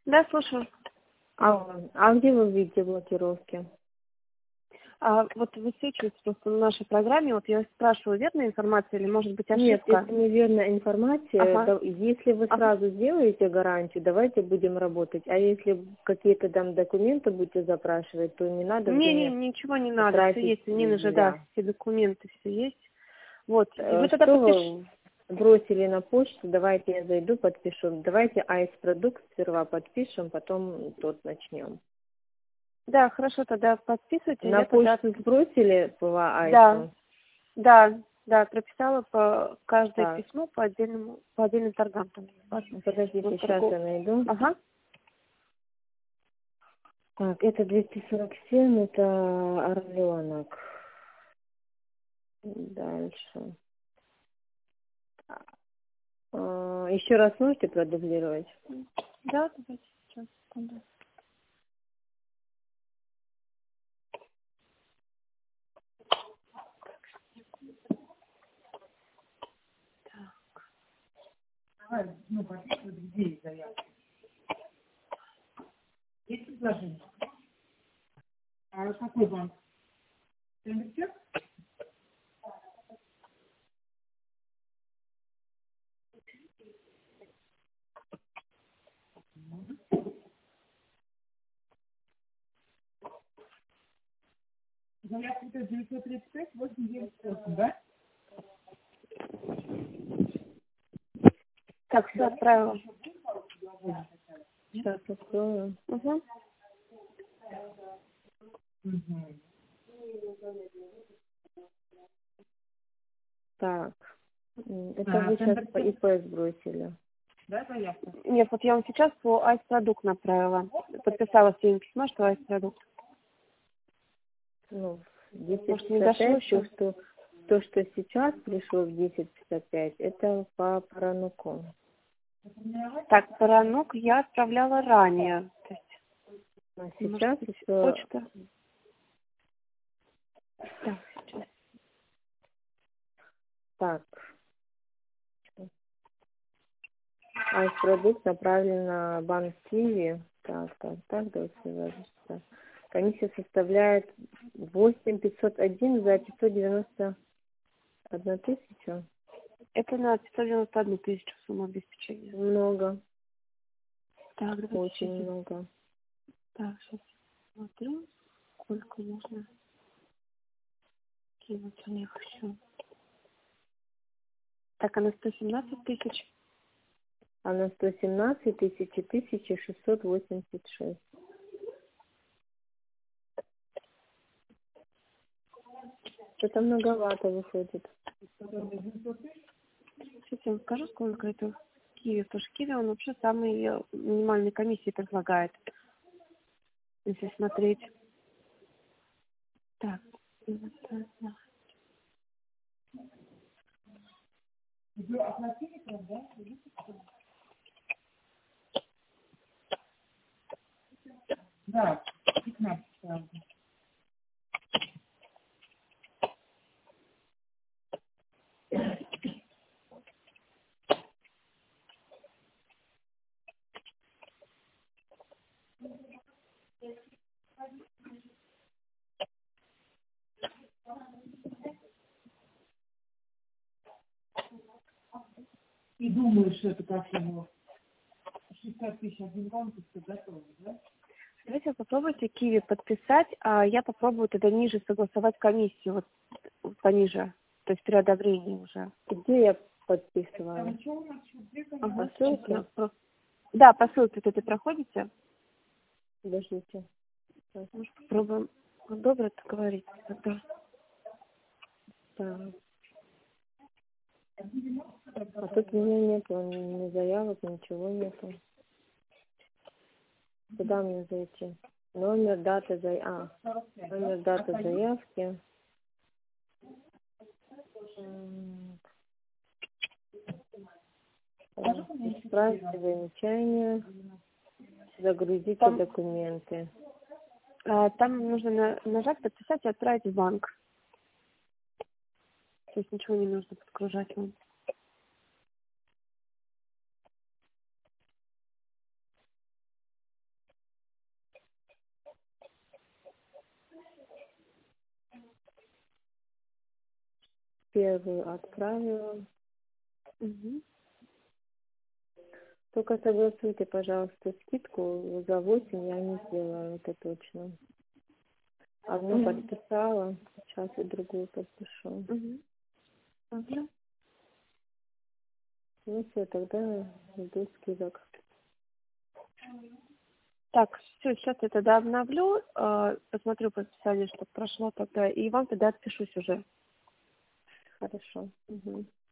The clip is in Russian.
Да, слушаю. А где вы видите блокировки? Вот высвечивается просто на нашей программе. Вот я спрашиваю, верная информация или может быть Нет, ошибка? это неверная информация. Ага. Если вы сразу сделаете гарантию, давайте будем работать. А если какие-то там документы будете запрашивать, то не надо Не, время ничего не надо, все тратить есть. У Нины же, да, зря. все документы, все есть. Вот. И вы тогда Что подпишите. вы бросили на почту, давайте я зайду, подпишу. Давайте айс-продукт сперва подпишем, потом тот начнем. Да, хорошо, тогда подписывайте, На я тогда... почту сбросили по Да, айсу? да, прописала по каждое Так, письмо по отдельным торгам. Там, подождите, вот сейчас я найду. Ага. Так, это 247, это орленок. Дальше. Еще раз можете продублировать? Да, давайте сейчас, секунду. Так, все отправила. Сейчас открою. Угу. Так, это вы сейчас по ИП сбросили. Нет, вот я вам сейчас по айс-продукт направила. Подписала своим письмо, что айс-продукт. Ну, в Может, не дошло 10:55, еще? то, что сейчас пришло в 10:55, это по Парануку. Так, Паранук я отправляла ранее. То есть, А может сейчас быть, еще почта. Так, сейчас. так. Айс-продукт направлен на банк Киви. Так, давайте свяжемся. Комиссия составляет 8501 за 591 тысячу. Это на 591 тысячу сумма обеспечения. Много, Так, давайте очень сейчас. много. Так, сейчас смотрю, сколько можно кинуть у них еще. Так, а на 117 тысяч. А на 117 тысяч 1686. Это многовато выходит. Сейчас я вам скажу, сколько это в Киеве. Потому что Киеве он вообще самые минимальные комиссии предлагает. Если смотреть. Так. И думаю, что это как его 60 тысяч один банк, и готово, да? Давайте попробуйте Киви подписать, а я попробую тогда ниже согласовать комиссию, вот пониже, то есть при одобрении уже. Где я подписываю? Там что у нас? Ага, По ссылке? да, по ссылке вот это проходите. Подождите. Может, попробуем одобрить, говорить тогда. Так. А тут у меня нету ни заявок, ничего нету. Куда мне зайти? Номер, дата номер, дата заявки. Исправьте замечания. Загрузите Там, документы. там нужно нажать, подписать и отправить в банк. То есть ничего не нужно подгружать вам. Первую отправила. Угу. Только согласуйте, пожалуйста, скидку за 8 я не сделаю, это точно. Одну подписала, сейчас и другую подпишу. Угу. Ага. Ну все, тогда жду скидок. Так, все, сейчас я тогда обновлю, посмотрю по расписанию, что прошло тогда, и вам тогда отпишусь уже. Хорошо. Угу.